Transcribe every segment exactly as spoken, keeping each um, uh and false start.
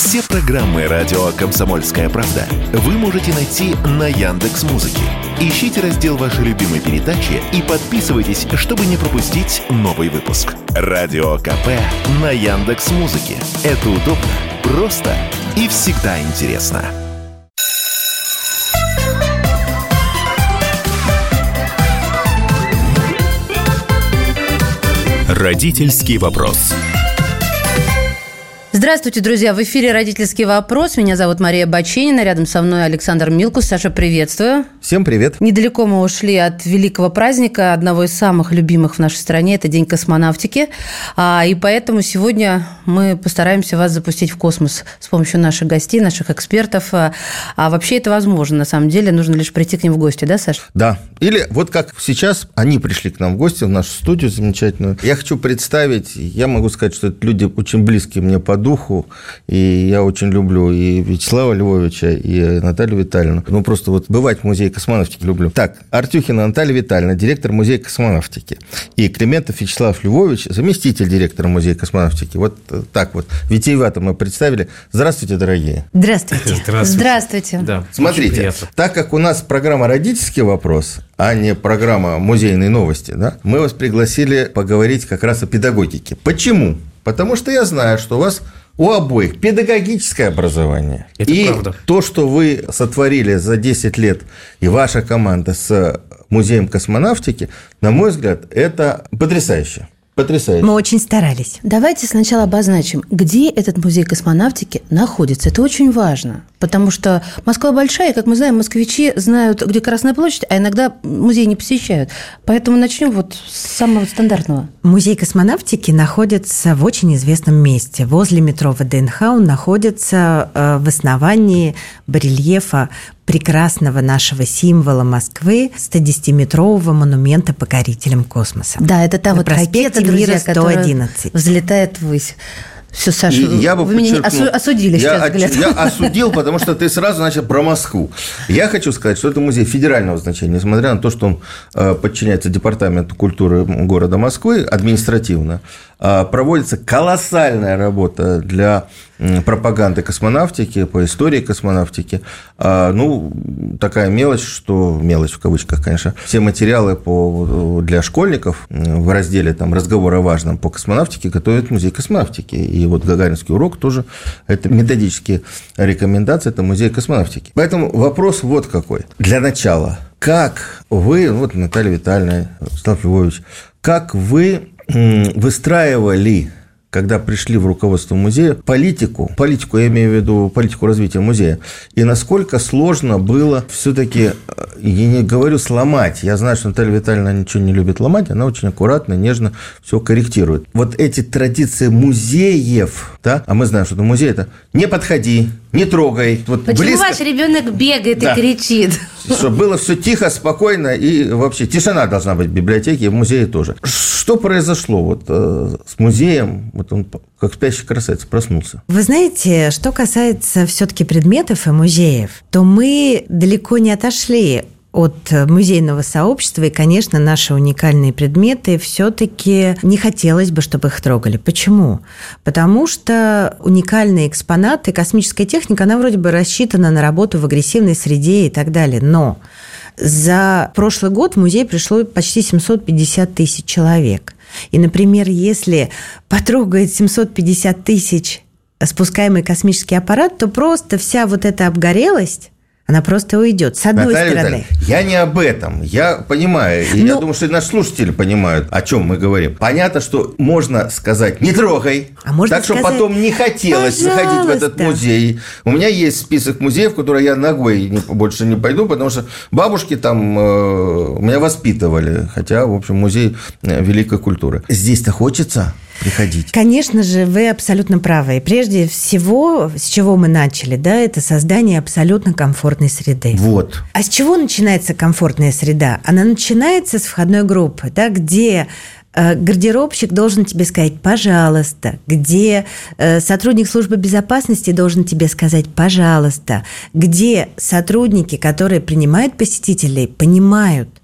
Все программы радио «Комсомольская правда» вы можете найти на Яндекс.Музыке. Ищите раздел вашей любимой передачи и подписывайтесь, чтобы не пропустить новый выпуск. Радио КП на Яндекс.Музыке. Это удобно, просто и всегда интересно. Родительский вопрос. Здравствуйте, друзья! В эфире «Родительский вопрос». Меня зовут Мария Баченина. Рядом со мной Александр Милкус. Саша, приветствую. Всем привет. Недалеко мы ушли от великого праздника, одного из самых любимых в нашей стране. Это День космонавтики. И поэтому сегодня мы постараемся вас запустить в космос с помощью наших гостей, наших экспертов. А вообще это возможно, на самом деле. Нужно лишь прийти к ним в гости, да, Саша? Да. Или вот как сейчас они пришли к нам в гости, в нашу студию замечательную. Я хочу представить, я могу сказать, что это люди очень близкие мне по духу, и я очень люблю и Вячеслава Львовича, и Наталью Витальевну. Ну, просто вот бывать в музее космонавтики люблю. Так, Артюхина Наталья Витальевна, директор музея космонавтики, и Климентов Вячеслав Львович, заместитель директора музея космонавтики. Вот так вот, витиевато мы представили. Здравствуйте, дорогие. Здравствуйте. Здравствуйте. Здравствуйте. Да, смотрите, так как у нас программа «Родительский вопрос», а не программа «Музейные новости», да, мы вас пригласили поговорить как раз о педагогике. Почему? Потому что я знаю, что у вас у обоих педагогическое образование. Это и правда. То, что вы сотворили за десять лет, и ваша команда с музеем космонавтики, на мой взгляд, это потрясающе. Потрясающе. Мы очень старались. Давайте сначала обозначим, где этот музей космонавтики находится. Это очень важно, потому что Москва большая, и, как мы знаем, москвичи знают, где Красная площадь, а иногда музей не посещают. Поэтому начнем вот с самого стандартного. Музей космонавтики находится в очень известном месте. Возле метро ВДНХ он находится в основании барельефа прекрасного нашего символа Москвы, сто десятиметрового монумента покорителям космоса. Да, это та на вот ракета, друзья, сто одиннадцать. Взлетает ввысь. Все, Саша, я бы вы меня осу- осудили я сейчас взгляд. Я осудил, потому что ты сразу начал про Москву. Я хочу сказать, что это музей федерального значения, несмотря на то, что он подчиняется Департаменту культуры города Москвы административно. Проводится колоссальная работа для пропаганды космонавтики, по истории космонавтики. Ну, такая мелочь, что мелочь в кавычках, конечно. Все материалы по, для школьников в разделе там, «Разговор о важном» по космонавтике готовит музей космонавтики. И вот гагаринский урок тоже, это методические рекомендации, это музей космонавтики. Поэтому вопрос вот какой. Для начала, как вы, вот Наталья Витальевна, Вячеслав Львович, как вы выстраивали, когда пришли в руководство музея, политику, политику, я имею в виду политику развития музея, и насколько сложно было все-таки, я не говорю сломать, я знаю, что Наталья Витальевна ничего не любит ломать, она очень аккуратно, нежно все корректирует. Вот эти традиции музеев, да, а мы знаем, что музей – это не подходи, не трогай. Вот почему близко... ваш ребенок бегает да. и кричит? Чтобы было все тихо, спокойно, и вообще тишина должна быть в библиотеке и в музее тоже. Что произошло вот э, с музеем? Вот он как спящий красавец проснулся. Вы знаете, что касается все-таки предметов и музеев, то мы далеко не отошли от музейного сообщества, и, конечно, наши уникальные предметы все-таки не хотелось бы, чтобы их трогали. Почему? Потому что уникальные экспонаты, космическая техника, она вроде бы рассчитана на работу в агрессивной среде и так далее, но за прошлый год в музей пришло почти семьсот пятьдесят тысяч человек. И, например, если потрогает семьсот пятьдесят тысяч спускаемый космический аппарат, то просто вся вот эта обгорелость, она просто уйдет. С одной Наталья стороны. Витальевна, я не об этом. Я понимаю. И ну, я думаю, что и наши слушатели понимают, о чем мы говорим. Понятно, что можно сказать «не трогай», а можно так, сказать, чтобы потом не хотелось пожалуйста. заходить в этот музей. У меня есть список музеев, в которые я ногой не, больше не пойду, потому что бабушки там э, меня воспитывали. Хотя, в общем, музей великой культуры. Здесь-то хочется приходить. Конечно же, вы абсолютно правы. И прежде всего, с чего мы начали, да, это создание абсолютно комфортной среды. Вот. А с чего начинается комфортная среда? Она начинается с входной группы, да, где гардеробщик должен тебе сказать «пожалуйста», где сотрудник службы безопасности должен тебе сказать «пожалуйста», где сотрудники, которые принимают посетителей, понимают,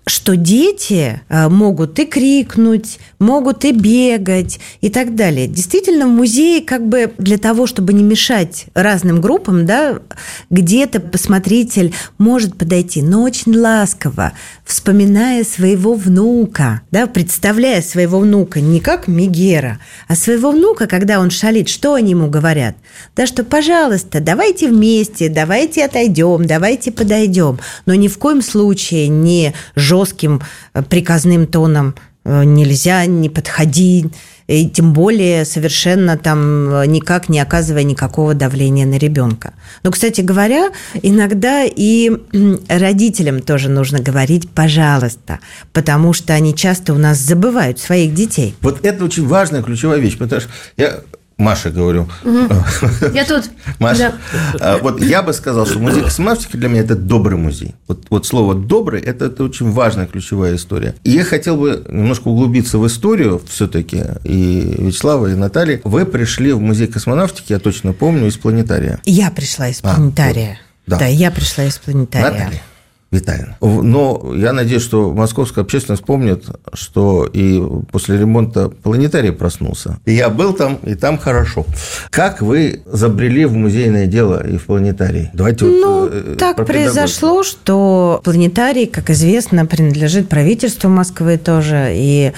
что дети могут и крикнуть, могут и бегать и так далее. Действительно, в музее как бы для того, чтобы не мешать разным группам, да, где-то посмотритель может подойти, но очень ласково, вспоминая своего внука, да, представляя своего внука не как Мегера, а своего внука, когда он шалит, что они ему говорят? Да, что, пожалуйста, давайте вместе, давайте отойдем, давайте подойдем, но ни в коем случае не жестким приказным тоном нельзя, не подходи, и тем более совершенно там никак не оказывая никакого давления на ребенка. Но, кстати говоря, иногда и родителям тоже нужно говорить «пожалуйста», потому что они часто у нас забывают своих детей. Вот это очень важная ключевая вещь, потому что я... Маша, говорю. Угу. Я тут. Маша, да. Вот я бы сказал, что музей космонавтики для меня – это добрый музей. Вот, вот слово «добрый» – это, это очень важная ключевая история. И я хотел бы немножко углубиться в историю все-таки. И Вячеслава, и Наталья. Вы пришли в музей космонавтики, я точно помню, из планетария. Я пришла из планетария. А, вот. Да. да, я пришла из планетария. Наталья Витальевна. Но я надеюсь, что московская общественность помнит, что и после ремонта планетарий проснулся. И я был там, и там хорошо. Как вы забрели в музейное дело и в планетарий? Давайте ну, вот, так произошло, что планетарий, как известно, принадлежит правительству Москвы тоже. И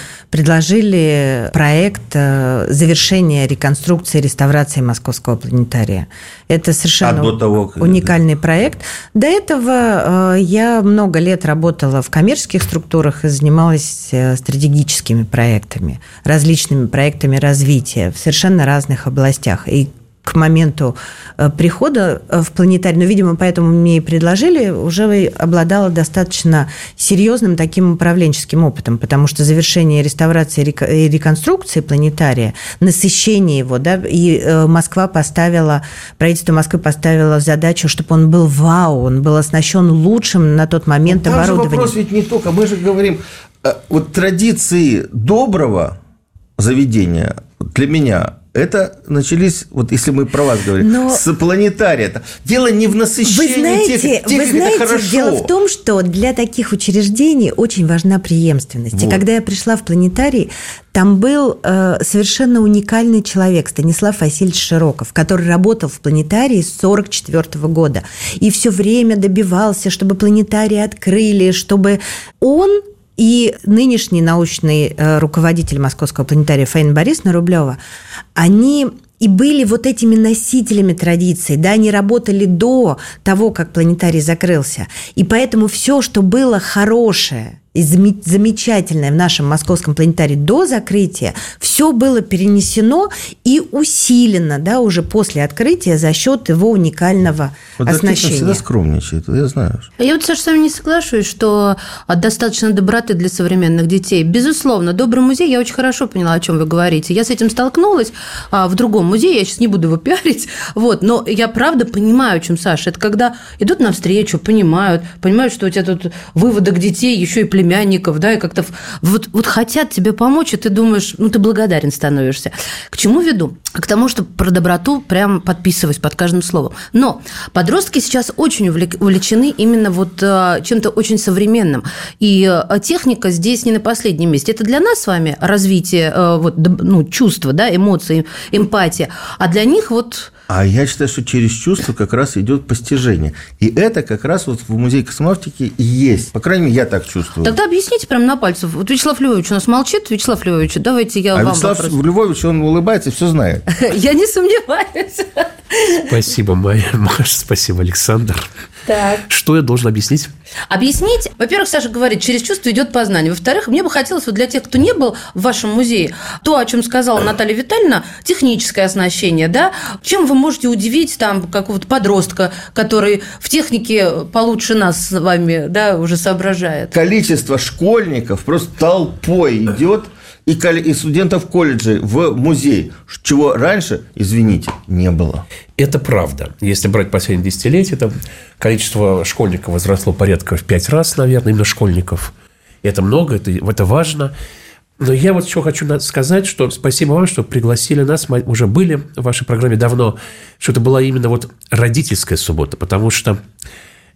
предложили проект завершения реконструкции и реставрации московского планетария. Это совершенно а до того, уникальный проект. До этого я Я много лет работала в коммерческих структурах и занималась стратегическими проектами, различными проектами развития в совершенно разных областях. И к моменту прихода в планетарий, ну, видимо, поэтому мне и предложили, уже обладала достаточно серьезным таким управленческим опытом, потому что завершение реставрации и реконструкции планетария, насыщение его, да, и Москва поставила, правительство Москвы поставило задачу, чтобы он был вау, он был оснащен лучшим на тот момент там оборудованием. Там же вопрос ведь не только, мы же говорим, вот традиции доброго заведения для меня – это начались, вот если мы про вас говорим, но... с планетария. Дело не в насыщении вы знаете, тех, тех вы знаете, это хорошо. Дело в том, что для таких учреждений очень важна преемственность. Вот. И когда я пришла в планетарий, там был э, совершенно уникальный человек, Станислав Васильевич Широков, который работал в планетарии с сорок четвёртого года. И все время добивался, чтобы планетарий открыли, чтобы он... И нынешний научный руководитель Московского планетария Фаина Борисовна Рублева, они и были вот этими носителями традиций, да, они работали до того, как планетарий закрылся. И поэтому все, что было хорошее и замечательное в нашем московском планетарии до закрытия, все было перенесено и усилено, да, уже после открытия за счет его уникального вот оснащения. Всегда скромничает, я знаю. Я вот, Саша, с вами не соглашусь, что достаточно доброты для современных детей. Безусловно, добрый музей, я очень хорошо поняла, о чем вы говорите. Я с этим столкнулась в другом музее, я сейчас не буду его пиарить, вот, но я правда понимаю, о чем, Саша. Это когда идут навстречу, понимают, понимают, что у тебя тут выводок детей, еще и племянников, да, и как-то вот, вот хотят тебе помочь, и ты думаешь, ну, ты благодарен становишься. К чему веду? К тому, что про доброту прям подписываюсь под каждым словом. Но подростки сейчас очень увлечены именно вот чем-то очень современным. И техника здесь не на последнем месте. Это для нас с вами развитие вот, ну, чувства, да, эмоций, эмпатия. А для них вот... А я считаю, что через чувство как раз идет постижение. И это как раз вот в музее космонавтики и есть. По крайней мере, я так чувствую. Тогда объясните прямо на пальцах. Вот Вячеслав Львович у нас молчит. Вячеслав Львович, давайте я а вам Вячеслав вопрос. Львович, он улыбается и все знает. Я не сомневаюсь. Спасибо, Майя, Маша, спасибо, Александр. Так. Что я должен объяснить? Объяснить, во-первых, Саша говорит, через чувство идет познание. Во-вторых, мне бы хотелось вот для тех, кто не был в вашем музее, то, о чем сказала Наталья Витальевна, техническое оснащение, да, чем вы можете удивить там какого-то подростка, который в технике получше нас с вами, да, уже соображает. Количество школьников просто толпой идет. И, и студентов колледжей в музей, чего раньше, извините, не было. Это правда. Если брать последние десятилетия, то количество школьников возросло порядка в пять раз, наверное, именно школьников. Это много, это, это важно. Но я вот еще хочу сказать, что спасибо вам, что пригласили нас. Мы уже были в вашей программе давно, что это была именно вот родительская суббота, потому что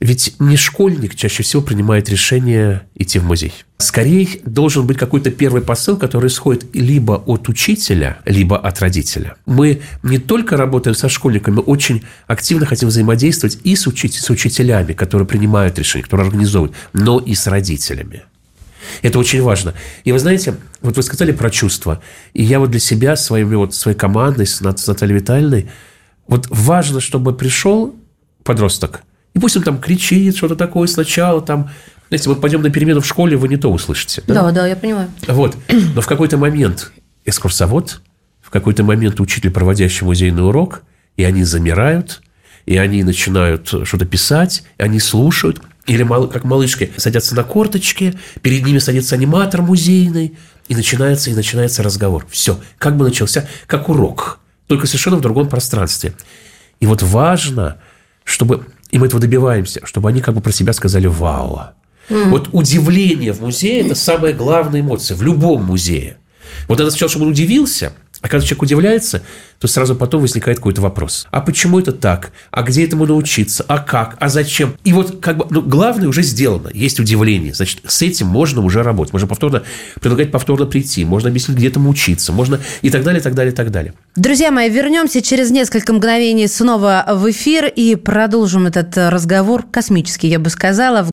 Ведь не школьник чаще всего принимает решение идти в музей. Скорее, должен быть какой-то первый посыл, который исходит либо от учителя, либо от родителя. Мы не только работаем со школьниками, мы очень активно хотим взаимодействовать и с, учи- с учителями, которые принимают решения, которые организовывают, но и с родителями. Это очень важно. И вы знаете, вот вы сказали про чувства. И я вот для себя, своими, вот, своей командой, с Натальей Витальевной, вот важно, чтобы пришел подросток, и пусть он там кричит, что-то такое сначала, там, знаете, мы пойдем на перемену в школе, вы не то услышите. Да, да, да, я понимаю. Вот. Но в какой-то момент экскурсовод, в какой-то момент учитель, проводящий музейный урок, и они замирают, и они начинают что-то писать, и они слушают, или как малышки садятся на корточки, перед ними садится аниматор музейный, и начинается, и начинается разговор. Все, как бы начался, как урок, только совершенно в другом пространстве. И вот важно, чтобы... И мы этого добиваемся, чтобы они как бы про себя сказали «Вау». Mm. Вот удивление в музее – это самая главная эмоция в любом музее. Вот надо сначала, чтобы он удивился, а когда человек удивляется, то сразу потом возникает какой-то вопрос. А почему это так? А где этому научиться? А как? А зачем? И вот как бы, ну, главное уже сделано. Есть удивление. Значит, с этим можно уже работать. Можно повторно предлагать повторно прийти. Можно объяснить, где этому учиться. Можно и так далее, и так далее, и так далее. Друзья мои, вернемся через несколько мгновений снова в эфир и продолжим этот разговор космический, я бы сказала.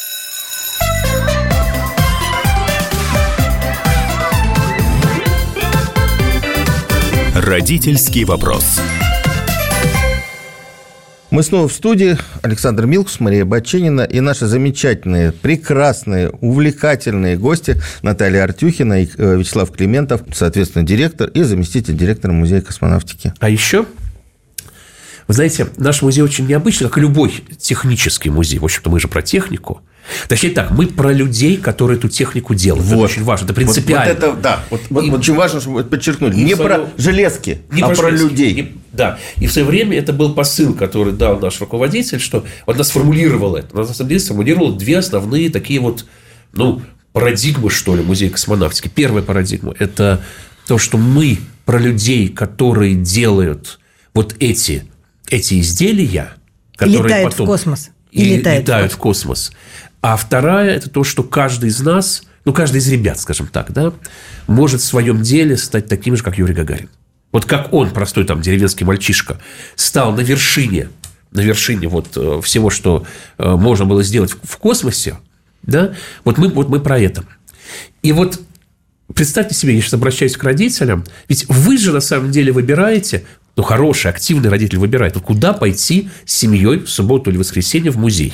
Родительский вопрос. Мы снова в студии. Александр Милкус, Мария Баченина и наши замечательные, прекрасные, увлекательные гости Наталья Артюхина и Вячеслав Климентов, соответственно, директор и заместитель директора Музея космонавтики. А еще, вы знаете, наш музей очень необычный, как и любой технический музей. В общем-то, мы же про технику. Точнее так, мы про людей, которые эту технику делают. Вот. Это очень важно, это принципиально. Вот, вот это, да, вот, вот, и, очень важно, чтобы подчеркнуть. Не свое... про железки, не а про, про железки. людей. И, да, и в свое время это был посыл, который дал наш руководитель, что вот она сформулировала это. Она, на самом деле, сформулировала две основные такие вот, ну, парадигмы, что ли, музея космонавтики. Первая парадигма – это то, что мы про людей, которые делают вот эти, эти изделия, которые летают потом... в космос. И, и летают, летают в космос. А вторая – это то, что каждый из нас, ну, каждый из ребят, скажем так, да, может в своем деле стать таким же, как Юрий Гагарин. Вот как он, простой там деревенский мальчишка, стал на вершине, на вершине вот всего, что можно было сделать в космосе, да, вот мы, вот мы про это. И вот представьте себе, я сейчас обращаюсь к родителям, ведь вы же на самом деле выбираете, ну, хороший, активный родитель выбирает, вот куда пойти с семьей в субботу или воскресенье в музей.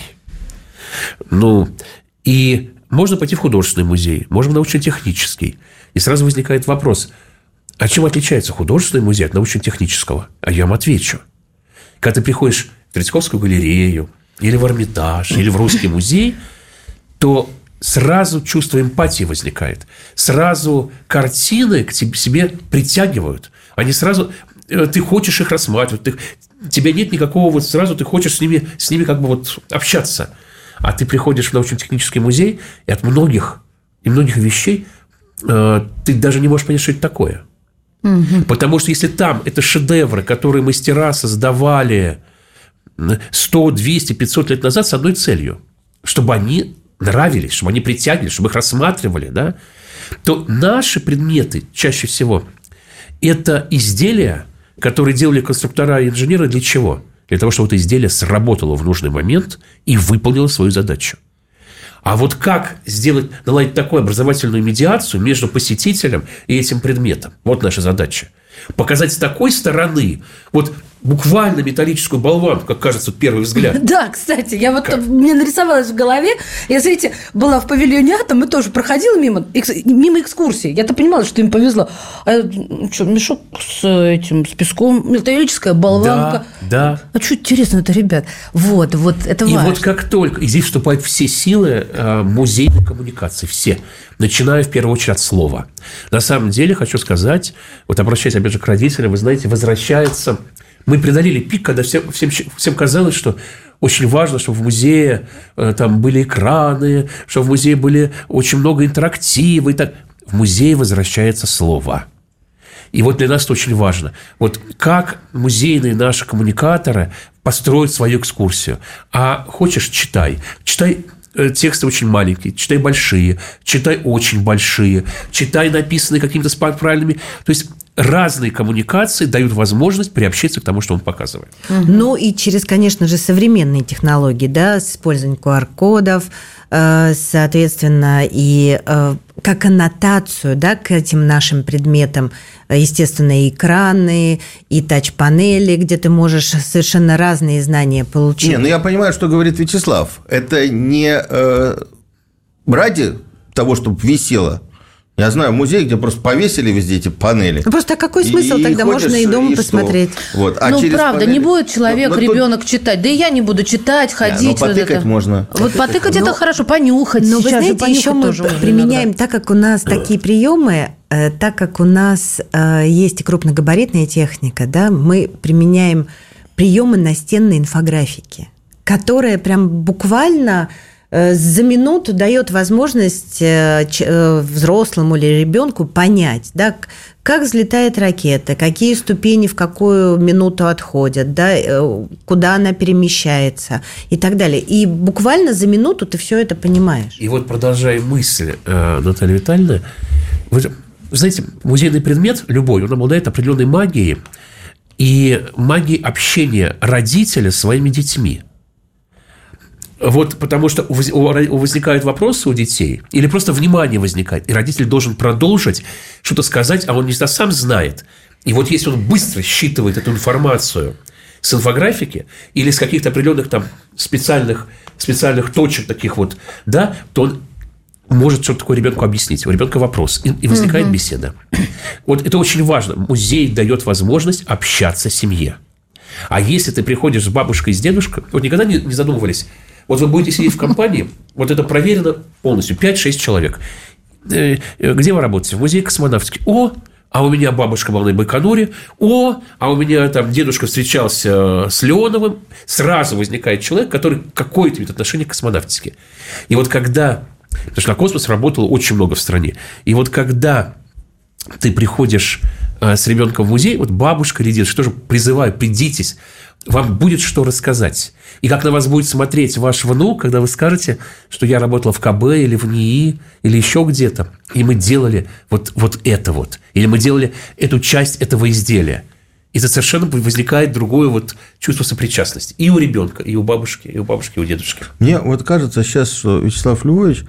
Ну, и можно пойти в художественный музей, можно в научно-технический. И сразу возникает вопрос, а чем отличается художественный музей от научно-технического? А я вам отвечу. Когда ты приходишь в Третьяковскую галерею, или в Эрмитаж, или в Русский музей, то сразу чувство эмпатии возникает. Сразу картины к себе притягивают. Они сразу... Ты хочешь их рассматривать. Ты, тебя нет никакого... Вот сразу ты хочешь с ними, с ними как бы вот общаться. А ты приходишь в научно-технический музей, и от многих, и многих вещей э, ты даже не можешь понять, что это такое. Угу. Потому что если там это шедевры, которые мастера создавали сто, двести, пятьсот лет назад с одной целью, чтобы они нравились, чтобы они притягивали, чтобы их рассматривали, да, то наши предметы чаще всего это изделия, которые делали конструктора и инженеры для чего? Для того, чтобы это изделие сработало в нужный момент и выполнило свою задачу. А вот как сделать, наладить такую образовательную медиацию между посетителем и этим предметом? Вот наша задача. Показать с такой стороны, вот буквально металлическую болванку, как кажется, вот первый взгляд. Да, кстати, я вот как? Мне нарисовалось в голове. Я, знаете, была в павильоне «Атом» и тоже проходила мимо, мимо экскурсии. Я-то понимала, что им повезло. А что, мешок с этим, с песком, металлическая болванка. Да, да. А что интересно-то, ребят? Вот, вот, это важно. И вот как только... И здесь вступают все силы музейной коммуникации, все. Начиная, в первую очередь, от слова. На самом деле, хочу сказать, вот обращаясь, опять же, к родителям, вы знаете, возвращается... Мы преодолели пик, когда всем, всем, всем казалось, что очень важно, чтобы в музее э, там были экраны, что в музее были очень много интерактива и так. В музее возвращается слово. И вот для нас это очень важно. Вот как музейные наши коммуникаторы построить свою экскурсию. А хочешь – читай. Читай тексты очень маленькие, читай большие, читай очень большие, читай написанные какими-то правильными. То есть разные коммуникации дают возможность приобщиться к тому, что он показывает. Ну и через, конечно же, современные технологии, да, с использованием ку ар-кодов, соответственно, и как аннотацию, да, к этим нашим предметам, естественно, и экраны, и тач-панели, где ты можешь совершенно разные знания получить. Не, ну я понимаю, что говорит Вячеслав. Это не э, ради того, чтобы висело. Я знаю музей, где просто повесили везде эти панели. Ну, просто какой смысл? И, тогда и можно и дома и посмотреть. Вот. А ну, правда, панели... не будет человек, но, но ребенок тут... читать. Да и я не буду читать, ходить. Да, но потыкать вот это. можно. Вот потыкать, потыкать но... это хорошо, понюхать. Но вы знаете, еще мы применяем, так как у нас такие приемы, так как у нас есть и крупногабаритная техника, да, мы применяем приемы настенной инфографики, которая прям буквально... за минуту дает возможность взрослому или ребенку понять, да, как взлетает ракета, какие ступени в какую минуту отходят, да, куда она перемещается и так далее. И буквально за минуту ты все это понимаешь. И вот, продолжая мысль Натальи Витальевны, вы знаете, музейный предмет любой, он обладает определенной магией и магией общения родителя с своими детьми. Вот потому что возникают вопросы у детей, или просто внимание возникает, и родитель должен продолжить что-то сказать, а он не всегда сам знает. И вот если он быстро считывает эту информацию с инфографики или с каких-то определенных там специальных, специальных точек таких вот, да, то он может что-то такое ребенку объяснить. У ребенка вопрос, и, и возникает угу. беседа. Вот это очень важно. Музей дает возможность общаться с семьей. А если ты приходишь с бабушкой и с дедушкой, вот никогда не, не задумывались. Вот вы будете сидеть в компании, вот это проверено полностью, пять-шесть человек. Где вы работаете? В музее космонавтики. О, а у меня бабушка была на Байконуре. О, а у меня там дедушка встречался с Леоновым. Сразу возникает человек, который какое-то имеет отношение к космонавтике. И вот когда... Потому что на космос работало очень много в стране. И вот когда ты приходишь с ребенком в музей, вот бабушка или дедушка, тоже призываю, придитесь, вам будет что рассказать. И как на вас будет смотреть ваш внук, когда вы скажете, что я работала в ка бэ или в эн и и, или еще где-то, и мы делали вот, вот это вот. Или мы делали эту часть этого изделия. И это совершенно возникает другое вот чувство сопричастности. И у ребенка, и у бабушки, и у бабушки, и у дедушки. Мне вот кажется сейчас, что Вячеслав Львович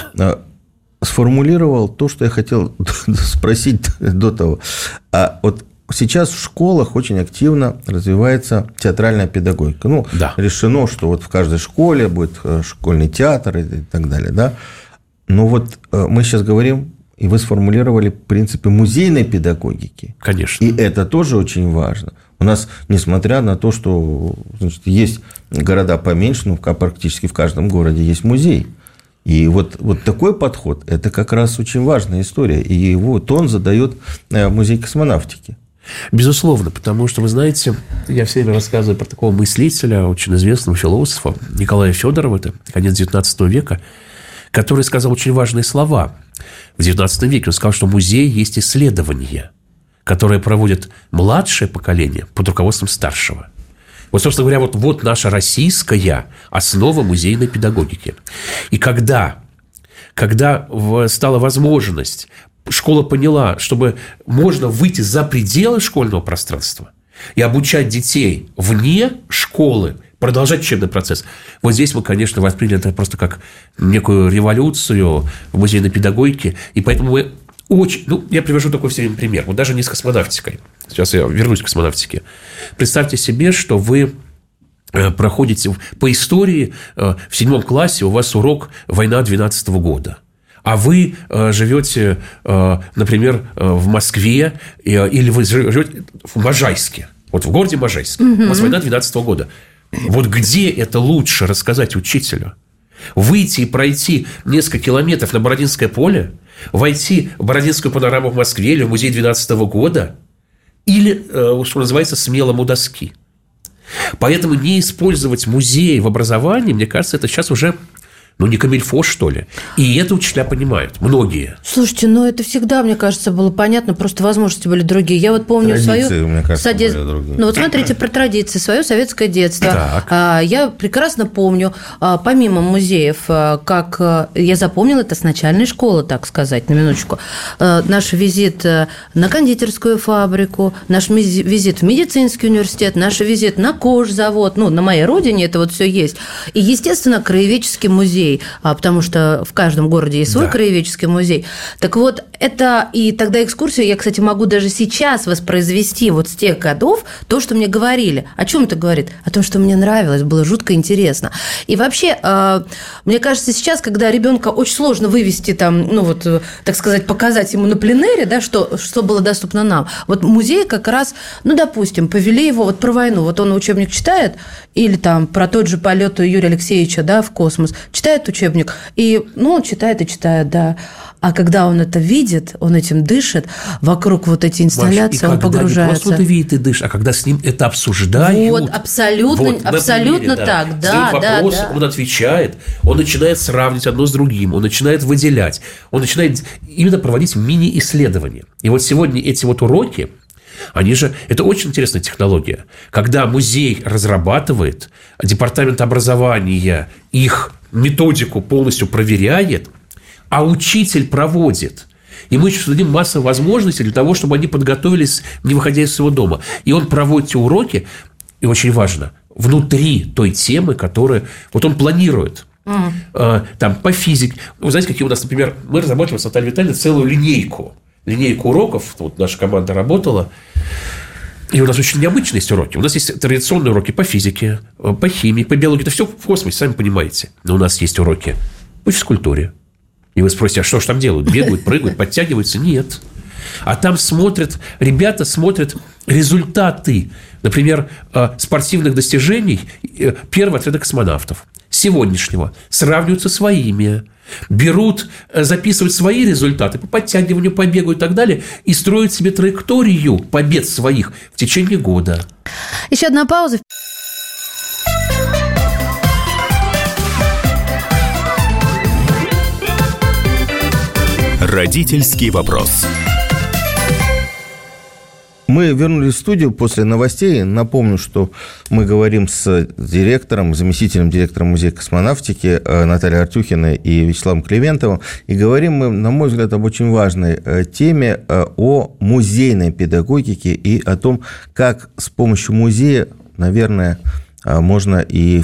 сформулировал то, что я хотел спросить до того. А вот сейчас в школах очень активно развивается театральная педагогика. Ну, да. Решено, что вот в каждой школе будет школьный театр и так далее, да. Но вот мы сейчас говорим, и вы сформулировали принципы музейной педагогики. Конечно. И это тоже очень важно. У нас, несмотря на то, что, значит, есть города поменьше, но практически в каждом городе есть музей. И вот, вот такой подход – это как раз очень важная история. И его тон задает музей космонавтики. Безусловно, потому что, вы знаете, я все время рассказываю про такого мыслителя, очень известного философа Николая Федорова, это конец девятнадцатого века, который сказал очень важные слова. В девятнадцатом веке он сказал, что музей есть исследование, которое проводит младшее поколение под руководством старшего. Вот, собственно говоря, вот, вот наша российская основа музейной педагогики. И когда, когда стала возможность, школа поняла, чтобы можно выйти за пределы школьного пространства и обучать детей вне школы, продолжать учебный процесс. Вот здесь мы, конечно, восприняли это просто как некую революцию в музейной педагогике. И поэтому мы очень... Ну, я привожу такой все время пример. Вот даже не с космонавтикой. Сейчас я вернусь к космонавтике. Представьте себе, что вы проходите по истории в седьмом классе, у вас урок «Война двенадцатого года». А вы живете, например, в Москве, или вы живете в Можайске. Вот в городе Можайск. Угу. У вас война двенадцатого года. Вот где это лучше рассказать учителю? Выйти и пройти несколько километров на Бородинское поле, войти в Бородинскую панораму в Москве или в музей двенадцатого года, или, что называется, смелым у доски. Поэтому не использовать музей в образовании, мне кажется, это сейчас уже Ну, не камильфо, что ли? И это учителя понимают, многие. Слушайте, ну это всегда, мне кажется, было понятно, просто возможности были другие. Я вот помню Традиции, свою... мне кажется, Соде... были другие. Ну вот смотрите, про традиции, свое советское детство. Так. Я прекрасно помню, помимо музеев, как я запомнила это с начальной школы, так сказать, на минуточку, наш визит на кондитерскую фабрику, наш визит в медицинский университет, наш визит на кожзавод, ну, на моей родине это вот все есть. И, естественно, краеведческий музей, потому что в каждом городе есть свой да. краеведческий музей. Так вот, это и тогда экскурсию я, кстати, могу даже сейчас воспроизвести вот с тех годов то, что мне говорили. О чем это говорит? О том, что мне нравилось, было жутко интересно. И вообще, мне кажется, сейчас, когда ребенка очень сложно вывести там, ну вот, так сказать, показать ему на пленэре, да, что, что было доступно нам. Вот музей как раз, ну, допустим, повели его вот про войну. Вот он учебник читает, или там про тот же полет Юрия Алексеевича, да, в космос, читает учебник, и, ну, он читает и читает, да. А когда он это видит, он этим дышит, вокруг вот эти инсталляции, Маш, он погружается. Не просто он видит и дышит, а когда с ним это обсуждают. Вот, абсолютно, вот, абсолютно примере, так, да. Задают да, вопрос, да. он отвечает, он начинает сравнивать одно с другим, он начинает выделять, он начинает именно проводить мини-исследования. И вот сегодня эти вот уроки, они же, это очень интересная технология. Когда музей разрабатывает, департамент образования их методику полностью проверяет, а учитель проводит. И мы еще дадим массу возможностей для того, чтобы они подготовились, не выходя из своего дома. И он проводит эти уроки, и очень важно, внутри той темы, которую вот он планирует. Mm. Там, по физике. Вы знаете, какие у нас, например, мы разработали с Натальей Витальевной целую линейку. Линейку уроков. Вот наша команда работала. И у нас очень необычные есть уроки. У нас есть традиционные уроки по физике, по химии, по биологии. Это все в космосе, сами понимаете. Но у нас есть уроки по физкультуре. И вы спросите, а что же там делают? Бегают, прыгают, подтягиваются? Нет. А там смотрят, ребята смотрят результаты, например, спортивных достижений первого отряда космонавтов сегодняшнего, сравнивают со своими, берут, записывают свои результаты по подтягиванию, по бегу и так далее, и строят себе траекторию побед своих в течение года. Еще одна пауза. Родительский вопрос. Мы вернулись в студию после новостей. Напомню, что мы говорим с директором, заместителем директора Музея космонавтики Натальей Артюхиной и Вячеславом Климентовым. И говорим мы, на мой взгляд, об очень важной теме, о музейной педагогике и о том, как с помощью музея, наверное, можно и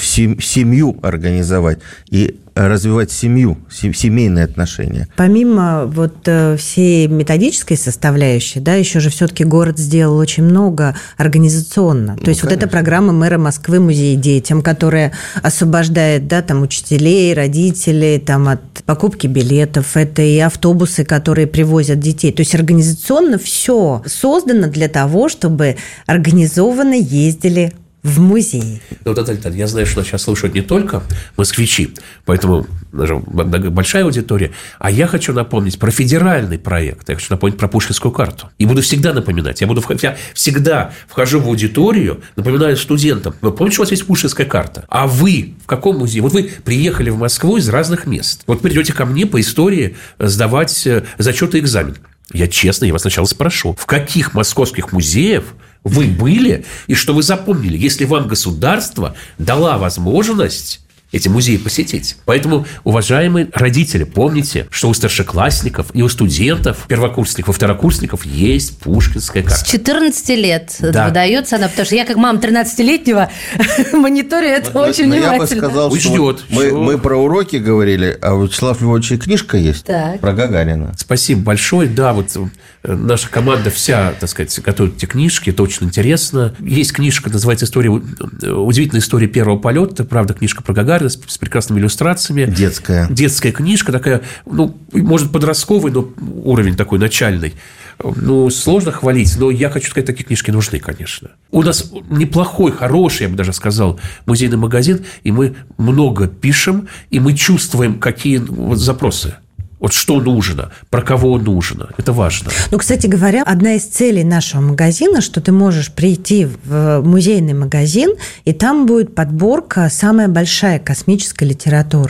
семью организовать, и развивать семью, семейные отношения. Помимо вот всей методической составляющей, да, еще же все-таки город сделал очень много организационно. То ну, есть конечно. Вот эта программа мэра Москвы «Музей детям», которая освобождает, да, там, учителей, родителей там, от покупки билетов, это и автобусы, которые привозят детей. То есть организационно все создано для того, чтобы организованно ездили в музее. Ну, Наталья, я знаю, что нас сейчас слушают не только москвичи, поэтому даже большая аудитория. А я хочу напомнить про федеральный проект. Я хочу напомнить про Пушкинскую карту. И буду всегда напоминать. Я, буду, я всегда вхожу в аудиторию, напоминаю студентам. Вы помните, что у вас есть Пушкинская карта? А вы в каком музее? Вот вы приехали в Москву из разных мест. Вот придете ко мне по истории сдавать зачеты и экзамен. Я честно, я вас сначала спрошу, в каких московских музеях вы были и что вы запомнили, если вам государство дало возможность эти музеи посетить. Поэтому, уважаемые родители, помните, что у старшеклассников и у студентов, первокурсников и второкурсников есть Пушкинская карта. С четырнадцати лет да. выдается она, потому что я, как мама тринадцатилетнего, мониторю это но, очень но внимательно. Я бы сказал, Учтет. что мы, мы про уроки говорили, а у Вячеслава Львовича книжка есть так. про Гагарина. Спасибо большое. Да, вот наша команда вся, так сказать, готовит эти книжки, это очень интересно. Есть книжка, называется «История, удивительная история первого полета», правда, книжка про Гагарина, с прекрасными иллюстрациями. Детская. Детская книжка такая, ну, может, подростковый, но уровень такой начальный. Ну, сложно хвалить, но я хочу сказать, такие книжки нужны, конечно. У нас неплохой, хороший, я бы даже сказал, музейный магазин, и мы много пишем, и мы чувствуем, какие вот запросы. Вот что нужно, про кого нужно. Это важно. Ну, кстати говоря, одна из целей нашего магазина, что ты можешь прийти в музейный магазин, и там будет подборка самая большая космической литературы.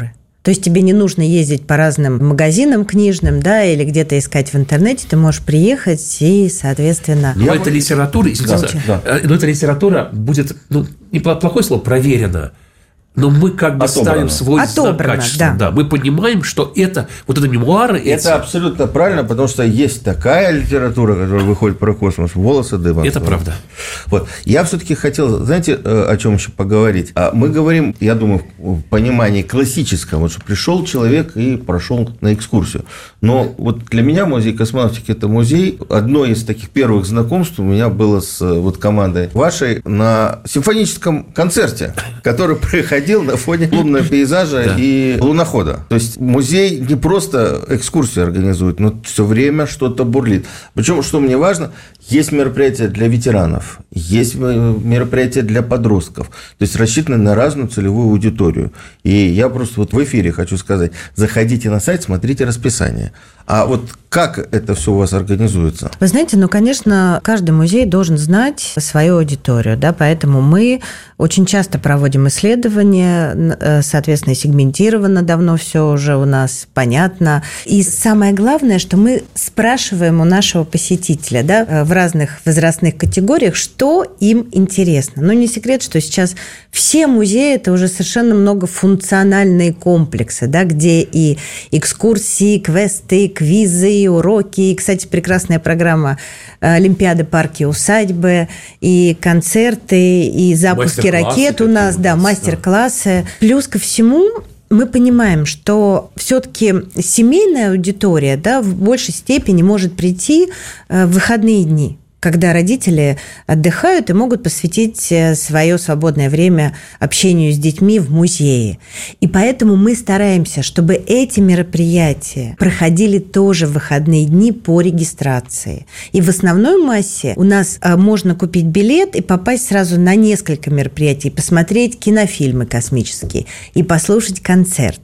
То есть тебе не нужно ездить по разным магазинам книжным, да, или где-то искать в интернете. Ты можешь приехать и, соответственно... Но эта литература, извините, да, да. но эта литература будет, ну, не плохое слово, проверена. Но мы как бы Отобрано. ставим свой знак качества. Да. Да. Мы понимаем, что это, вот это мемуары... Это эти... абсолютно правильно, потому что есть такая литература, которая выходит про космос, волосы дыбом. Это правда. Вот. Я все-таки хотел, знаете, о чем еще поговорить? Мы говорим, я думаю, в понимании классическом, вот что пришел человек и прошел на экскурсию. Но вот для меня музей космонавтики – это музей. Одно из таких первых знакомств у меня было с вот командой вашей на симфоническом концерте, который проходил на фоне лунного пейзажа да. и лунохода. То есть музей не просто экскурсии организует, но все время что-то бурлит. Причем, что мне важно, есть мероприятия для ветеранов, есть мероприятия для подростков, то есть рассчитаны на разную целевую аудиторию. И я просто вот в эфире хочу сказать, заходите на сайт, смотрите расписание. А вот как это все у вас организуется? Вы знаете, ну, конечно, каждый музей должен знать свою аудиторию, да, поэтому мы очень часто проводим исследования, соответственно, сегментировано давно все уже у нас понятно. И самое главное, что мы спрашиваем у нашего посетителя, да, в разных возрастных категориях, что им интересно. Но не секрет, что сейчас все музеи – это уже совершенно многофункциональные комплексы, да, где и экскурсии, квесты, квизы, уроки. И, кстати, прекрасная программа Олимпиады, парки, усадьбы, и концерты, и запуски ракет у нас, да, мастер-классы. Плюс ко всему мы понимаем, что все-таки семейная аудитория, да, в большей степени может прийти в выходные дни, когда родители отдыхают и могут посвятить свое свободное время общению с детьми в музее. И поэтому мы стараемся, чтобы эти мероприятия проходили тоже в выходные дни по регистрации. И в основной массе у нас можно купить билет и попасть сразу на несколько мероприятий, посмотреть кинофильмы космические и послушать концерт.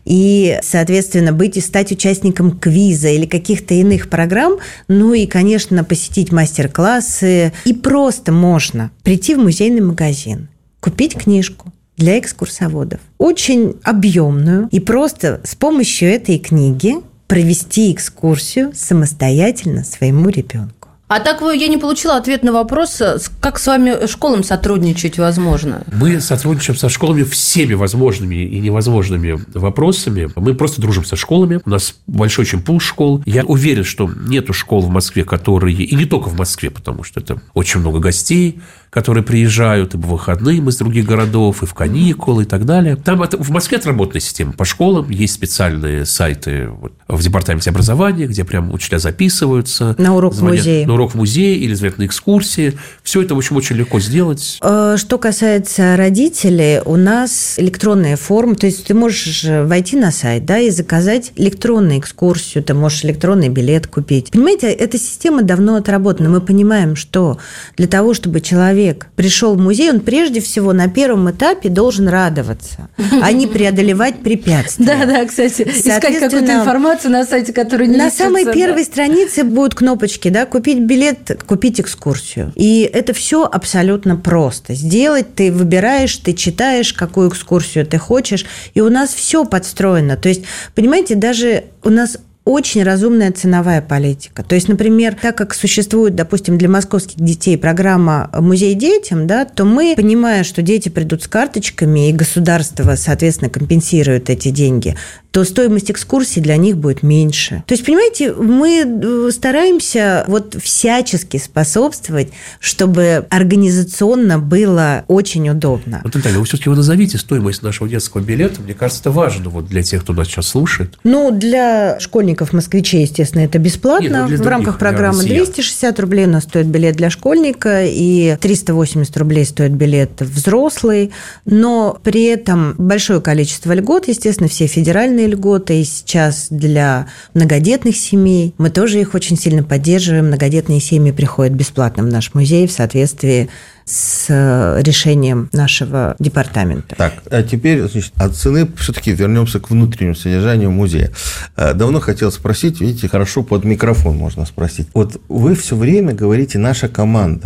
И, соответственно, быть и стать участником квиза или каких-то иных программ, ну и, конечно, посетить мастер-классы. И просто можно прийти в музейный магазин, купить книжку для экскурсоводов, очень объемную, и просто с помощью этой книги провести экскурсию самостоятельно своему ребенку. А так я не получила ответ на вопрос, как с вами школам сотрудничать возможно? Мы сотрудничаем со школами всеми возможными и невозможными вопросами. Мы просто дружим со школами. У нас большой очень пул школ. Я уверен, что нету школ в Москве, которые... И не только в Москве, потому что это очень много гостей, которые приезжают и в выходные из других городов, и в каникулы, и так далее. Там это, в Москве отработанная система по школам. Есть специальные сайты вот, в департаменте образования, где прям учителя записываются. На урок в музее. На урок в музее или звонят на экскурсии. Все это, в общем, очень легко сделать. Что касается родителей, у нас электронная форма. То есть ты можешь войти на сайт, да, и заказать электронную экскурсию. Ты можешь электронный билет купить. Понимаете, эта система давно отработана. Мы понимаем, что для того, чтобы человек пришел в музей, он прежде всего на первом этапе должен радоваться, а не преодолевать препятствия. Да-да, кстати, искать какую-то информацию на сайте, который не на самой да. первой странице будут кнопочки, да, купить билет, купить экскурсию. И это все абсолютно просто. Сделать ты выбираешь, ты читаешь, какую экскурсию ты хочешь, и у нас все подстроено. То есть, понимаете, даже у нас очень разумная ценовая политика. То есть, например, так как существует, допустим, для московских детей программа «Музей детям», да, то мы, понимая, что дети придут с карточками, и государство, соответственно, компенсирует эти деньги, то стоимость экскурсии для них будет меньше. То есть, понимаете, мы стараемся вот всячески способствовать, чтобы организационно было очень удобно. Вот, Наталья, вы все-таки вы назовите стоимость нашего детского билета. Мне кажется, это важно вот для тех, кто нас сейчас слушает. Ну, для школьников, москвичей, естественно, это бесплатно. Нет, ну, в других, рамках программы двести шестьдесят рублей у нас стоит билет для школьника, и триста восемьдесят рублей стоит билет взрослый. Но при этом большое количество льгот, естественно, все федеральные льготы, и сейчас для многодетных семей. Мы тоже их очень сильно поддерживаем. Многодетные семьи приходят бесплатно в наш музей в соответствии с решением нашего департамента. Так, а теперь, значит, от цены все-таки вернемся к внутреннему содержанию музея. Давно хотел спросить, видите, хорошо под микрофон можно спросить. Вот вы все время говорите «наша команда».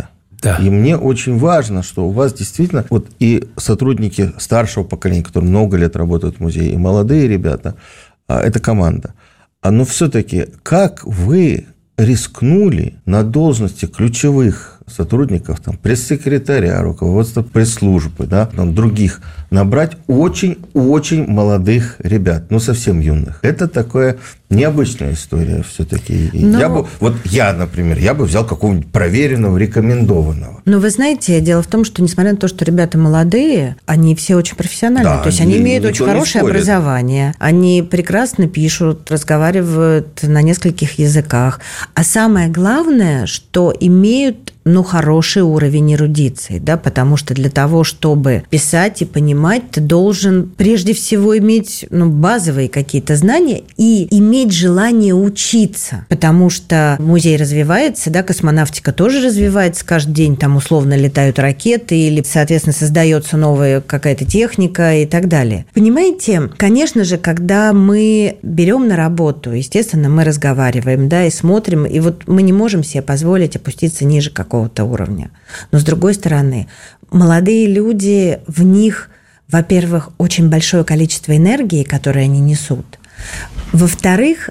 Да. И мне очень важно, что у вас действительно вот и сотрудники старшего поколения, которые много лет работают в музее, и молодые ребята, это команда. Но все-таки как вы рискнули на должности ключевых сотрудников, там, пресс-секретаря, руководства пресс-службы, да, там, других, набрать очень-очень молодых ребят, ну, совсем юных. Это такая необычная история все-таки. Но... Я бы, вот я, например, я бы взял какого-нибудь проверенного, рекомендованного. Но вы знаете, дело в том, что, несмотря на то, что ребята молодые, они все очень профессиональные. Да, то есть они имеют очень хорошее образование, они прекрасно пишут, разговаривают на нескольких языках. А самое главное, что имеют ну, хороший уровень эрудиции, да, потому что для того, чтобы писать и понимать, ты должен прежде всего иметь ну, базовые какие-то знания и иметь желание учиться, потому что музей развивается, да, космонавтика тоже развивается каждый день, там условно летают ракеты или, соответственно, создается новая какая-то техника и так далее. Понимаете, конечно же, когда мы берем на работу, естественно, мы разговариваем, да, и смотрим, и вот мы не можем себе позволить опуститься ниже какого какого-то уровня. Но, с другой стороны, молодые люди, в них, во-первых, очень большое количество энергии, которое они несут. Во-вторых,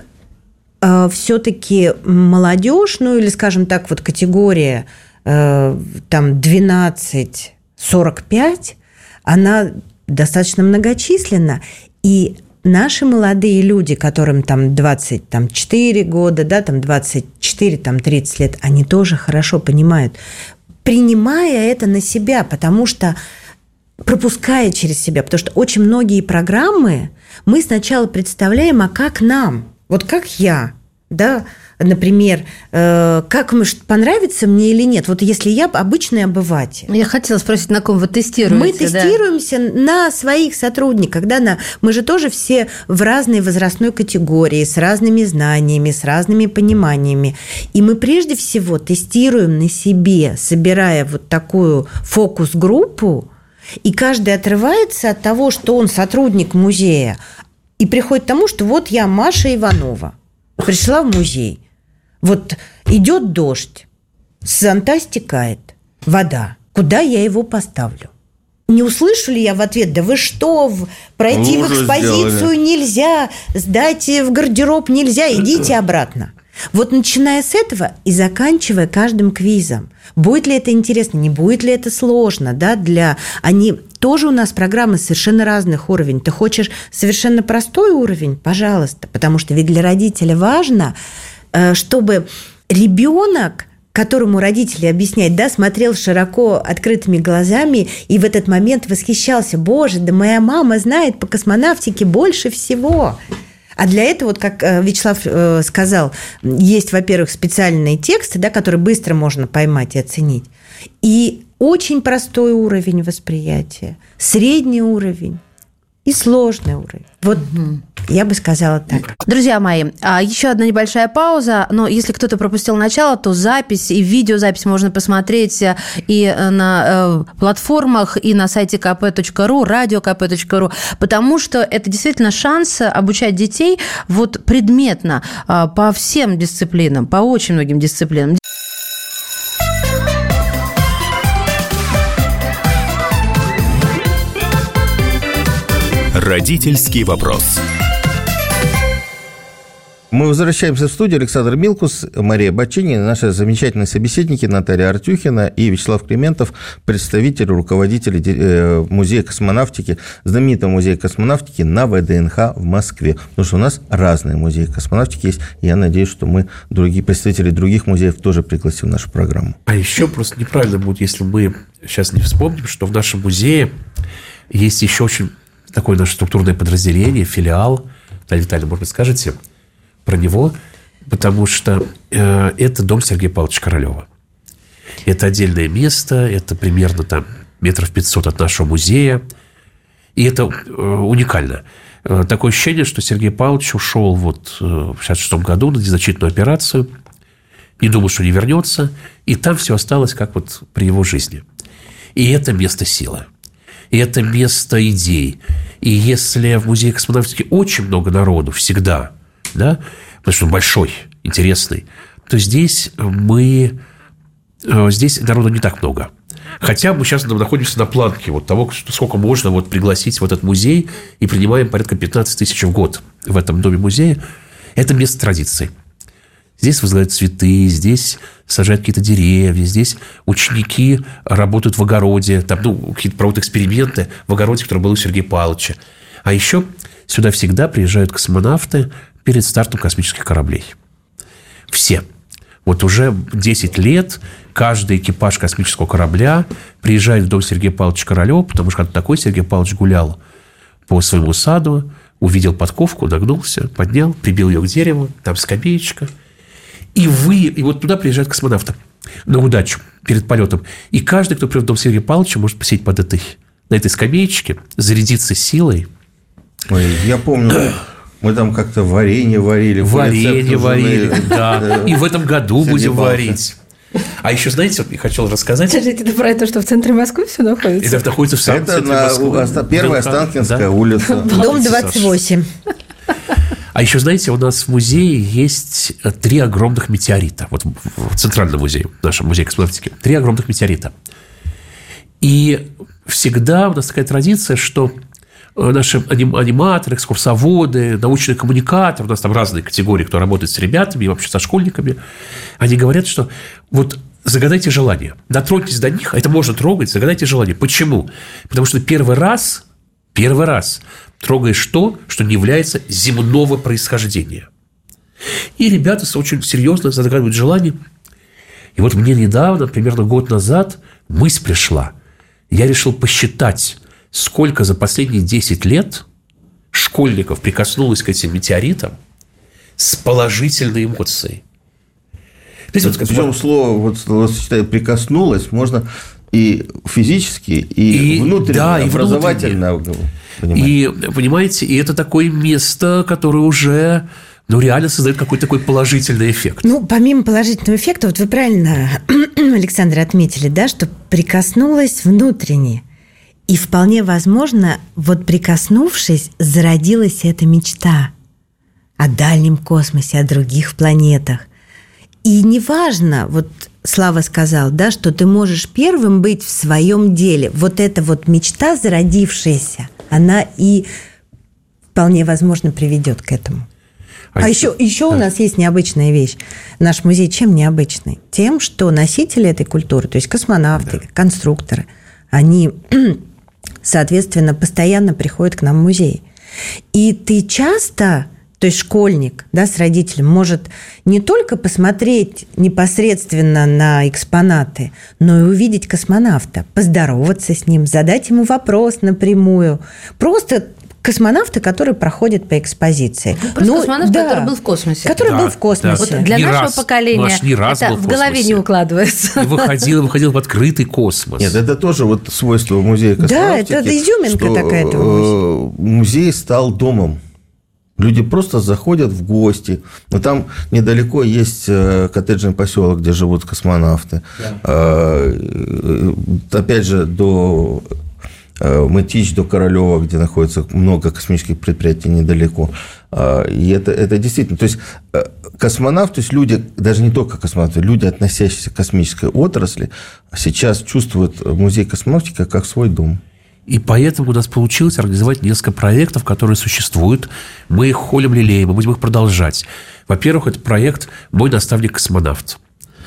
все-таки молодежь, ну или, скажем так, вот категория там двенадцать сорок пять, она достаточно многочисленна, и наши молодые люди, которым там двадцать четыре года, да, там двадцать четыре, там тридцать лет, они тоже хорошо понимают, принимая это на себя, потому что пропуская через себя, потому что очень многие программы мы сначала представляем, а как нам, вот как я, да, например, э, как понравится мне или нет. Вот если я обычный обыватель. Я хотела спросить, на ком вы тестируете? Мы тестируемся да? на своих сотрудниках. Да, на, мы же тоже все в разной возрастной категории, с разными знаниями, с разными пониманиями. И мы прежде всего тестируем на себе, собирая вот такую фокус-группу, и каждый отрывается от того, что он сотрудник музея, и приходит к тому, что вот я Маша Иванова, пришла в музей. Вот идет дождь, с зонта стекает вода. Куда я его поставлю? Не услышу ли я в ответ: да вы что, пройти в экспозицию сделали. Нельзя, сдать в гардероб нельзя, идите обратно. Вот начиная с этого и заканчивая каждым квизом. Будет ли это интересно, не будет ли это сложно, да, для... Они тоже у нас программы совершенно разных уровней. Ты хочешь совершенно простой уровень? Пожалуйста, потому что ведь для родителя важно, чтобы ребенок, которому родители объясняют, да, смотрел широко открытыми глазами и в этот момент восхищался: боже, да моя мама знает по космонавтике больше всего. А для этого, вот как Вячеслав сказал, есть, во-первых, специальные тексты, да, которые быстро можно поймать и оценить, и очень простой уровень восприятия, средний уровень и сложный уровень. Вот угу. я бы сказала так. Друзья мои, еще одна небольшая пауза, но если кто-то пропустил начало, то запись и видеозапись можно посмотреть и на платформах, и на сайте ка пэ точка ру, радио ка пэ точка ру, потому что это действительно шанс обучать детей вот предметно по всем дисциплинам, по очень многим дисциплинам. Родительский вопрос. Мы возвращаемся в студию. Александр Милкус, Мария Бачини, наши замечательные собеседники Наталья Артюхина и Вячеслав Климентов, представитель, руководитель музея космонавтики, знаменитого музея космонавтики на вэ дэ эн ха в Москве. Потому что у нас разные музеи космонавтики есть. И я надеюсь, что мы другие представители других музеев тоже пригласим в нашу программу. А еще просто неправильно будет, если мы сейчас не вспомним, что в нашем музее есть еще очень такое наше структурное подразделение, филиал. Наталья Витальевна, может быть, скажете про него? Потому что э, это дом Сергея Павловича Королева. Это отдельное место, это примерно там метров пятьсот от нашего музея. И это э, уникально. Э, такое ощущение, что Сергей Павлович ушел вот, э, в шестьдесят шестом году на незначительную операцию, не думал, что не вернется, и там все осталось как вот при его жизни. И это место силы. И это место идей. И если в музее космонавтики очень много народу всегда, да, потому что он большой, интересный, то здесь мы здесь народу не так много. Хотя мы сейчас находимся на планке вот того, сколько можно вот пригласить в этот музей, и принимаем порядка пятнадцать тысяч в год в этом доме-музее. Это место традиций. Здесь возлагают цветы, здесь сажают какие-то деревья, здесь ученики работают в огороде, там, ну, какие-то проводят эксперименты в огороде, который был у Сергея Павловича. А еще сюда всегда приезжают космонавты перед стартом космических кораблей. Все. Вот уже десять лет каждый экипаж космического корабля приезжает в дом Сергея Павловича Королева, потому что такой Сергей Павлович гулял по своему саду, увидел подковку, нагнулся, поднял, прибил ее к дереву, там скамеечка. И вы, и вот туда приезжают космонавты на удачу перед полетом. И каждый, кто придет в дом Сергея Павловича, может посидеть под этой, на этой скамеечке, зарядиться силой. Ой, я помню, мы там как-то варенье варили. Варенье варили, да. И в этом году будем варить. А еще, знаете, вот я хотел рассказать... Скажите, это про это, что в центре Москвы все находится? Это находится в самом центре Москвы. Это первая Останкинская улица. Дом двадцать восемь. А еще, знаете, у нас в музее есть три огромных метеорита. Вот в Центральном музее, в нашем музее космонавтики. Три огромных метеорита. И всегда у нас такая традиция, что наши аниматоры, экскурсоводы, научные коммуникаторы, у нас там разные категории, кто работает с ребятами и вообще со школьниками, они говорят, что вот загадайте желание, дотроньтесь до них, а это можно трогать, загадайте желание. Почему? Потому что первый раз, первый раз трогаешь то, что не является земного происхождения. И ребята очень серьезно загадывают желание. И вот мне недавно, примерно год назад, мысль пришла. Я решил посчитать, сколько за последние десять лет школьников прикоснулось к этим метеоритам с положительной эмоцией. Есть, вот, причем вот, слово, вот словосочетание «прикоснулось» можно и физически, и, и внутренне, да, образовательно. И, понимаете, и это такое место, которое уже... Ну, реально создает какой-то такой положительный эффект. Ну, помимо положительного эффекта, вот вы правильно, Александр, отметили, да, что прикоснулось внутренне. И вполне возможно, вот прикоснувшись, зародилась эта мечта о дальнем космосе, о других планетах. И неважно, вот Слава сказал, да, что ты можешь первым быть в своем деле. Вот эта вот мечта, зародившаяся, она и вполне возможно приведет к этому. А, а еще, еще да. у нас есть необычная вещь. Наш музей чем необычный? Тем, что носители этой культуры, то есть космонавты, да. конструкторы, они, соответственно, постоянно приходят к нам в музей. И ты часто, то есть школьник, да, с родителем, может не только посмотреть непосредственно на экспонаты, но и увидеть космонавта, поздороваться с ним, задать ему вопрос напрямую. Просто... Космонавты, которые проходят по экспозиции. Ну, просто ну, космонавт, да, который был в космосе. Который да, был в космосе. Да. Вот для не нашего раз, поколения не раз это в, в голове не укладывается. И выходил, выходил в открытый космос. Нет, это тоже вот свойство музея космонавтики. Да, это изюминка такая этого музея. Музей стал домом. Люди просто заходят в гости. Но там недалеко есть коттеджный поселок, где живут космонавты. Да. Опять же, до... Мытищ до Королева, где находится много космических предприятий недалеко. И это, это действительно... То есть, космонавты, то есть люди, даже не только космонавты, люди, относящиеся к космической отрасли, сейчас чувствуют музей космонавтики как свой дом. И поэтому у нас получилось организовать несколько проектов, которые существуют. Мы их холим, лелеем, мы будем их продолжать. Во-первых, это проект «Мой наставник-космонавт».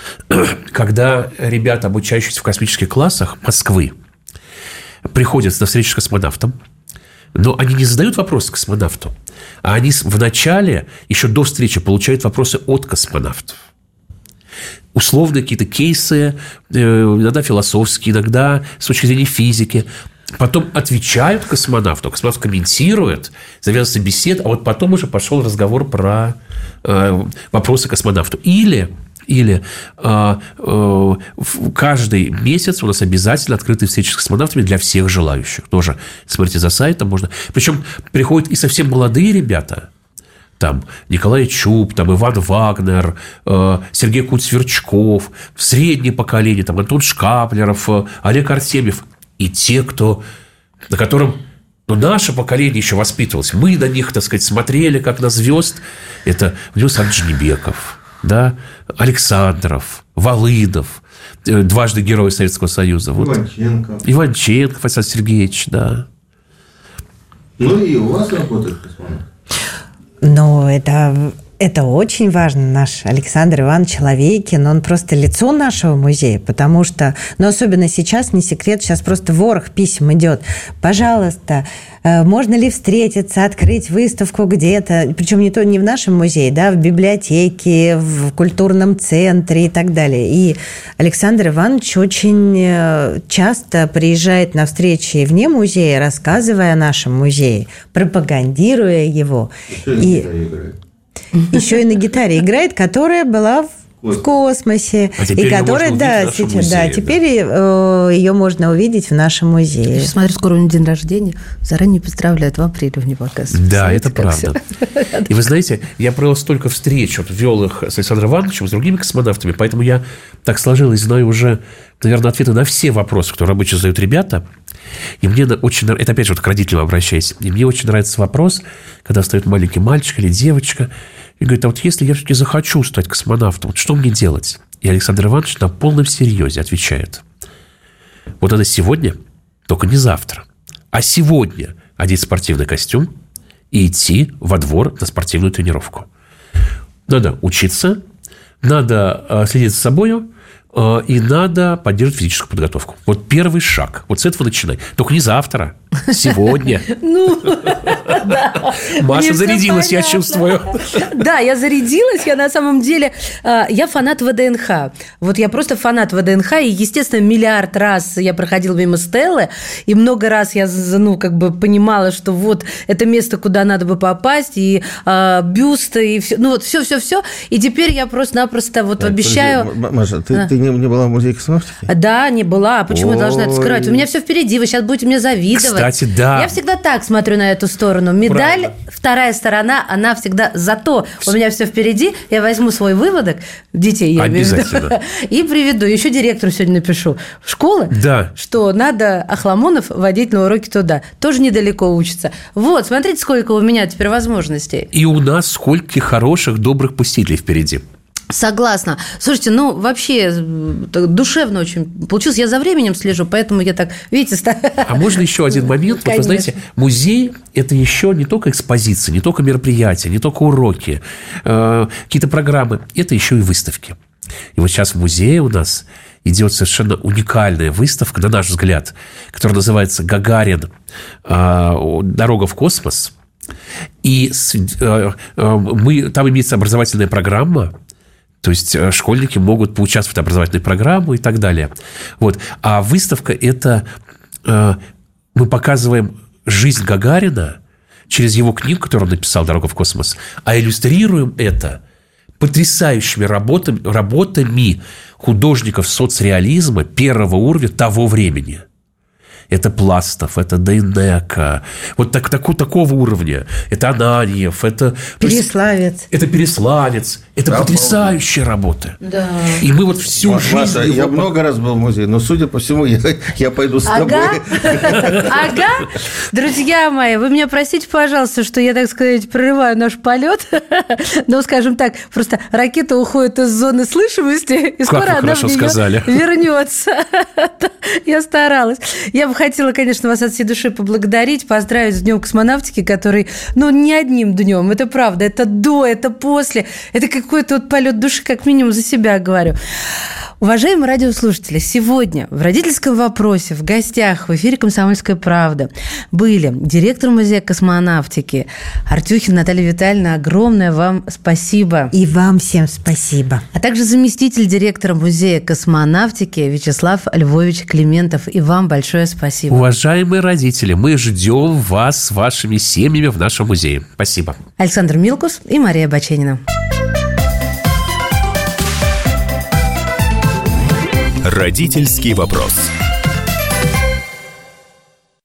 Когда ребята, обучающиеся в космических классах Москвы, приходят на встречу с космонавтом, но они не задают вопросы космонавту, а они вначале, еще до встречи, получают вопросы от космонавтов. Условные какие-то кейсы, иногда философские, иногда с точки зрения физики. Потом отвечают космонавту, космонавт комментирует, завязывается беседа, а вот потом уже пошел разговор про э, вопросы космонавту. Или... Или э, э, каждый месяц у нас обязательно открытые встречи с космонавтами для всех желающих. Тоже смотрите за сайтом можно. Причем приходят и совсем молодые ребята. Там Николай Чуб, там Иван Вагнер, э, Сергей Куцверчков, среднее поколение, там Антон Шкаплеров, э, Олег Артемьев. И те, кто, на котором ну, наше поколение еще воспитывалось. Мы на них, так сказать, смотрели, как на звезд. Это Владимир Александрович Джанибеков. Да, Александров, Волыдов, дважды Герой Советского Союза. Иванченко. Вот. Иванченко, Александр Сергеевич, да. Ну и у вас работает космонавт. Ну, это... Это очень важно. Наш Александр Иванович Ловейкин, он просто лицо нашего музея, потому что, ну, особенно сейчас, не секрет, сейчас просто ворох писем идет. Пожалуйста, можно ли встретиться, открыть выставку где-то, причем не то не в нашем музее, да, в библиотеке, в культурном центре и так далее. И Александр Иванович очень часто приезжает на встречи вне музея, рассказывая о нашем музее, пропагандируя его. И еще и на гитаре играет, которая была в, в космосе. А и которая, да, сейчас, музее, да, теперь да. ее можно увидеть в нашем музее. Я смотрю, скоро у него день рождения. Заранее поздравляю, в апреле у него показывают. Да, это правда. Все. И вы знаете, я провел столько встреч, вот, вел их с Александром Ивановичем, с другими космонавтами, поэтому я так сложилось, знаю уже, наверное, ответы на все вопросы, которые обычно задают ребята. И мне очень... Это, опять же, вот к родителям обращаюсь. И мне очень нравится вопрос, когда встает маленький мальчик или девочка и говорит, а вот если я все-таки захочу стать космонавтом, вот что мне делать? И Александр Иванович на полном серьезе отвечает. Вот это сегодня, только не завтра, а сегодня одеть спортивный костюм и идти во двор на спортивную тренировку. Надо учиться, надо следить за собой, и надо поддерживать физическую подготовку. Вот первый шаг. Вот с этого начинай. Только не завтра, сегодня. Ну, да. Маша зарядилась, я чувствую. Да, я зарядилась. Я на самом деле... Я фанат ВДНХ. Вот я просто фанат ВДНХ. И, естественно, миллиард раз я проходила мимо Стеллы. И много раз я, ну, как бы понимала, что вот это место, куда надо бы попасть. И э, бюсты, и все. Ну, вот все-все-все. И теперь я просто-напросто вот так, обещаю... Подожди, Маша, ты, а. ты не, не была в музее космонавтики? Да, не была. Почему я должна это скрывать? У меня все впереди. Вы сейчас будете мне завидовать. Кстати, да. Я всегда так смотрю на эту сторону. Медаль, правильно. Вторая сторона, она всегда зато. У меня все впереди. Я возьму свой выводок, детей я имею в виду, и приведу. Еще директору сегодня напишу. Школы, да. Что надо Ахламонов водить на уроки туда. Тоже недалеко учится. Вот, смотрите, сколько у меня теперь возможностей. И у нас сколько хороших, добрых посетителей впереди. Согласна. Слушайте, ну, вообще, душевно очень получилось. Я за временем слежу, поэтому я так, видите... А можно еще один момент? Вот вы знаете, музей – это еще не только экспозиции, не только мероприятия, не только уроки, э, какие-то программы. Это еще и выставки. И вот сейчас в музее у нас идет совершенно уникальная выставка, на наш взгляд, которая называется «Гагарин. Дорога в космос». И э, э, мы, там имеется образовательная программа. То есть школьники могут поучаствовать в образовательной программе и так далее. Вот. А выставка – это э, мы показываем жизнь Гагарина через его книгу, которую он написал «Дорога в космос», а иллюстрируем это потрясающими работами, работами художников соцреализма первого уровня того времени. Это Пластов, это Дейнека, вот так, так, такого уровня. Это Ананьев, это... Переславец. Есть, это Переславец. Это да, потрясающие работы. Да. И мы вот всю Маша, жизнь... Маша, я много раз был в музее, но, судя по всему, я, я пойду с ага. тобой. Ага. Друзья мои, вы меня простите, пожалуйста, что я, так сказать, прерываю наш полет. Но, скажем так, просто ракета уходит из зоны слышимости, и скоро она в нее вернется. Я старалась. Я бы хотела, конечно, вас от всей души поблагодарить, поздравить с Днем космонавтики, который, ну, не одним днем, это правда, это до, это после, это какой-то вот полет души, как минимум, за себя говорю. Уважаемые радиослушатели, сегодня в родительском вопросе в гостях в эфире «Комсомольская правда» были директор музея космонавтики Артюхина Наталья Витальевна. Огромное вам спасибо. И вам всем спасибо. А также заместитель директора музея космонавтики Вячеслав Львович Климентов. И вам большое спасибо. Уважаемые родители, мы ждем вас с вашими семьями в нашем музее. Спасибо. Александр Милкус и Мария Баченина. Родительский вопрос.